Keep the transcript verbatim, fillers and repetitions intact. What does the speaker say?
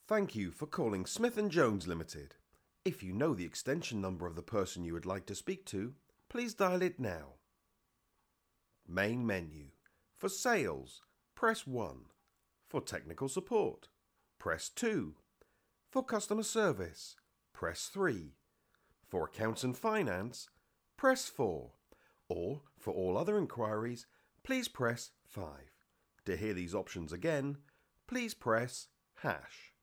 Thank you for calling Smith and Jones Limited. If you know the extension number of the person you would like to speak to, please dial it now. Main menu. For sales, press one. For technical support, press two. For customer service, press three. For accounts and finance, press four. Or for all other inquiries, please press five. To hear these options again, please press hash.